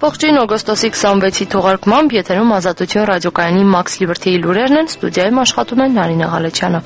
Ողջույն, օգոստոսի 26-ի թողարկմամբ եթերում Ազատություն ռադիոկայանի Max Liberty-ի լուրերն են, ստուդիայում աշխատում է Նարինե Ղալեչյանը։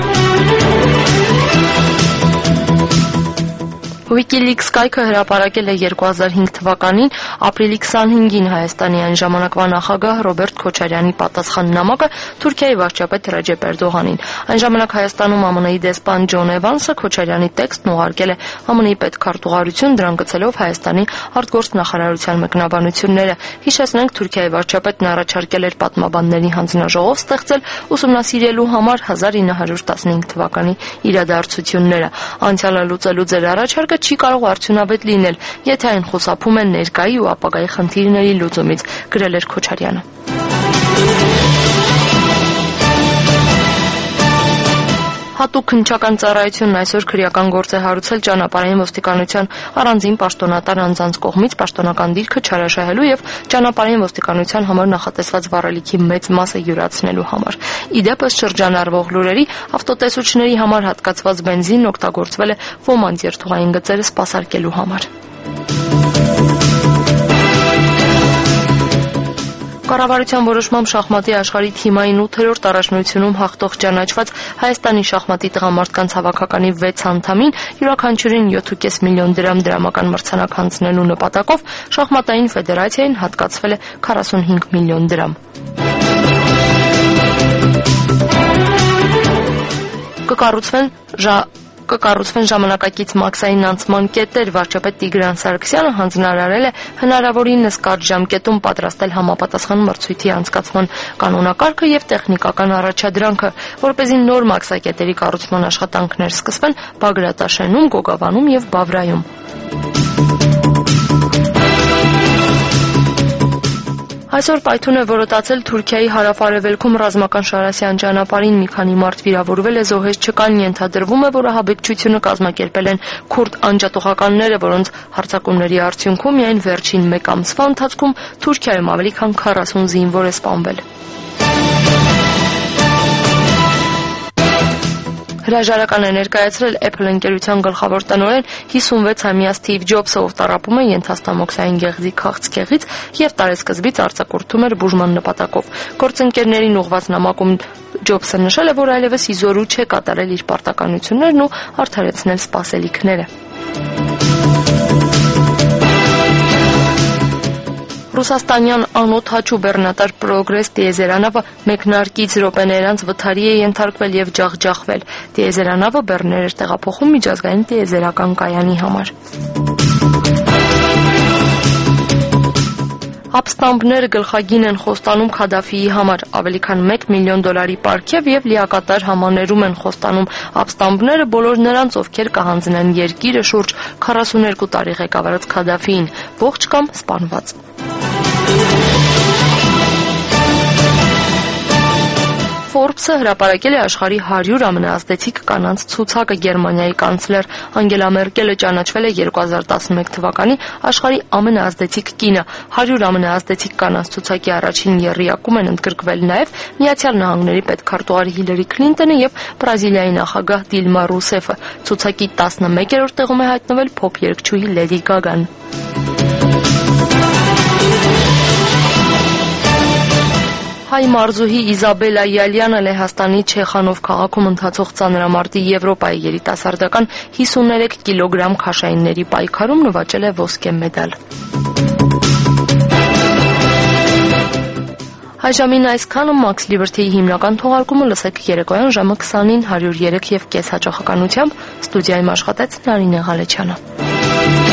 Wikileaks կայքը հրապարակել է 2005 թվականին ապրիլի 25-ին Հայաստանի այն ժամանակվա նախագահ Ռոբերտ Քոչարյանի պատասխան նամակը Թուրքիայի վարչապետ Ռեջեփ Էրդողանին։ Այն ժամանակ Հայաստանում ԱՄՆ-ի դեսպան Ջոն Էվանսը Քոչարյանի տեքստն ուղարկել է ԱՄՆ-ի պետքարտուղարություն, դրան գծելով Հայաստանի արտգործնախարարության մեկնաբանությունները։ Հիշեցնենք, Թուրքիայի վարչապետն առաջարկել էր պատմաբանների հանձնաժողով ստեղծել ուսումնասիրելու համար 1915 թվականի իրադարձությունները։ Անցյալը լուծելու ձեր առաջարկը չի կարող արդյունավետ լինել, եթե այն խուսափում է ներկայի ու ապագայի խնդիրների լուծումից, գրել էր Քոչարյանը։ Հատուկ քննչական ծառայությունն այսօր քրեական գործ է հարուցել ճանապարհային ոստիկանության առանձին պաշտոնատար անձանց կողմից պաշտոնական դիրքը չարաշահելու եւ ճանապարհային ոստիկանության համար նախատեսված վառելիքի մեծ մասը յուրացնելու համար։ Իդեպս շրջանառվող լուրերի ավտոտեսուչների համար հատկացված բենզինն օգտագործվել է ոմանց երթուղային գծերը սպասարկելու համար։ Կառավարության որոշմամբ շախմատի աշխարհի թիմային 8-րդ առաջնությունում հաղթող ճանաչված Հայաստանի շախմատի տղամարդկանց հավաքականի 6 անդամին յուրաքանչյուրին 7.5 միլիոն դրամ դրամական մրցանակ հանձնելու նպատակով շախմատային ֆեդերացիային հատկացվել է 45 միլիոն դրամ։ Կկառուցվեն ժամանակակից մաքսային անցման կետեր, վարչապետ Տիգրան Սարգսյանը հանձնարարել է հնարավորինս կարճ ժամկետում պատրաստել համապատասխան մրցույթի անցկացման կանոնակարգը եւ տեխնիկական առաջադրանքը, որպեսզի նոր մաքսակետերի կառուցման աշխատանքներ սկսվեն Բագրատաշենում, Գոգավանում եւ Բավրայում։ Այսօր պայթուն է որոտացել Թուրքիայի հարավ-արևելքում ռազմական Շարասյան ճանապարհին մի քանի մարդ վիրավորվել է, զոհեր չկան, ենթադրվում է, որ ահաբեկչությունը կազմակերպել են քուրդ անջատողականները, որոնց հարձակումների արդյունքում միայն վերջին մեկ ամսվա ընթացքում Թուրքիայում ավելի քան 40 զինվոր է սպանվել։ Հրաժարական է ներկայացրել Apple ընկերության գլխավոր տնօրեն 56-ամյա Սթիվ Ջոբսը, ով տառապում է ենթաստամոքսային գեղձի քաղցկեղից եւ տարեսկզբից արձակուրդում էր բուժման նպատակով։ Գործընկերներին ուղղված նամակում Ջոբսը նշել է, որ այլևս իզորու չէ կատարել իր պարտականություններն ու արդարացնել սպասելիքները։ Ռուսաստանյան անոթ հաչու բեռնատար Պրոգրես տիեզերանավը մեկնարկից րոպեներ անց վթարի է ենթարկվել եւ ջախջախվել։ Տիեզերանավը բեռներ էր տեղափոխում միջազգային տիեզերական կայանի համար։ Ապստամբները գլխագին են խոստանում Քադաֆիի համար, ավելի քան $1 միլիոն պարգև եւ լիակատար համաներում են խոստանում ապստամբները բոլոր նրանց, ովքեր կհանձնեն երկիրը շուրջ 42 տարի ղեկավարած Քադաֆիին, ողջ կամ սպանված։ Forbes-ը հրապարակել է աշխարհի 100 ամենաազդեցիկ կանանց ցուցակը։ Գերմանիայի կանցլեր Անգելա Մերկելը ճանաչվել է 2011 թվականի աշխարհի ամենաազդեցիկ կինը։ 100 ամենաազդեցիկ կանանց ցուցակի առաջին եռյակում են ընդգրկվել նաև Միացյալ Նահանգների պետքարտուղար Հիլարի Քլինտոնը եւ Բրազիլիայի նախագահ Դիլմա Ռուսեֆը։ Ցուցակի 11-րդ տեղում է հայտնվել փոփ երգչուհի Լեդի Գագան։ Հայ մարզուհի Իզաբելա Յալյանը Լեհաստանի Չեխանով քաղաքում ընթացող ծանրամարտի Եվրոպայի երիտասարդական 53 կիլոգրամ քաշայինների պայքարում նվաճել է ոսկե մեդալ։ Այժմին այսքանը Max Liberty-ի հիմնական թողարկումը լսեք երեկոյան ժամը 20-ին 103.5 հաճախականությամբ։ Ստուդիայում աշխատեց Նարինե Ղալեչյանը։